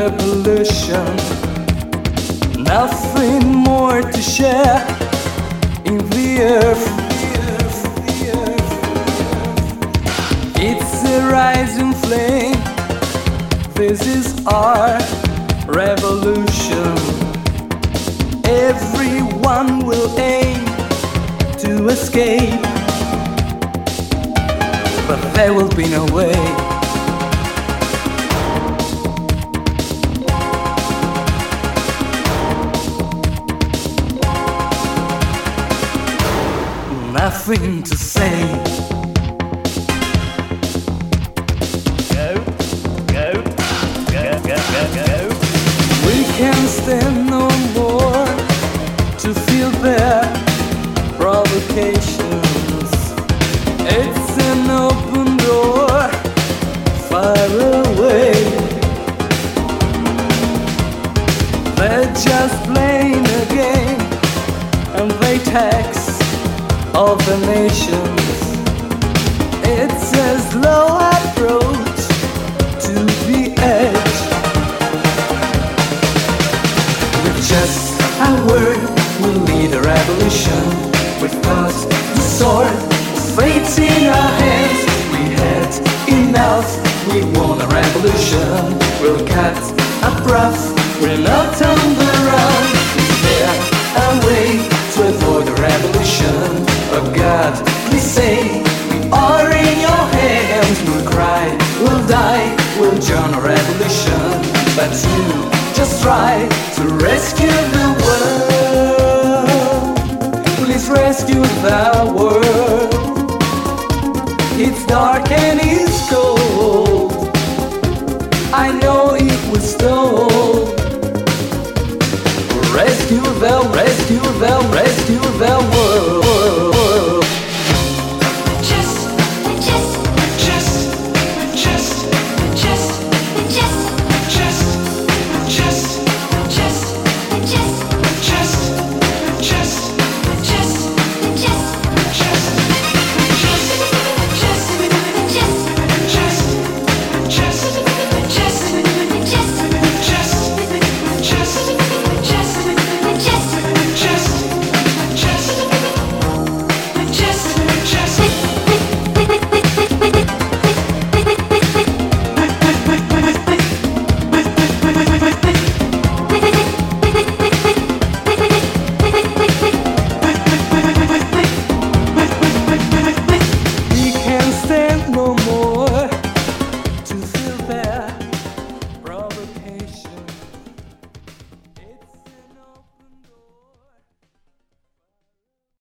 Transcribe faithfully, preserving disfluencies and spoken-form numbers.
revolution. Nothing more to share in the earth. It's a rising flame. This is our revolution. Everyone will aim to escape, but there will be no way. Nothing to say. Go, go, go, go, go, go. We can't stand no more to feel their provocations. It's an open door, far away. They're just playing a game, and they tax all the nations. It's a slow approach to the edge. With just a word, we'll lead a revolution. We've got the sword of fate in our hands. We had enough, we want a revolution. We'll cut a breath, we're not on the run. Is there a way to avoid a revolution? Oh God, please say we are in your hands. We'll cry, we'll die, we'll join a revolution. But you just try to rescue the world. Please rescue the world. It's dark and it's cold. I know it was told. Rescue the, rescue the, rescue the world.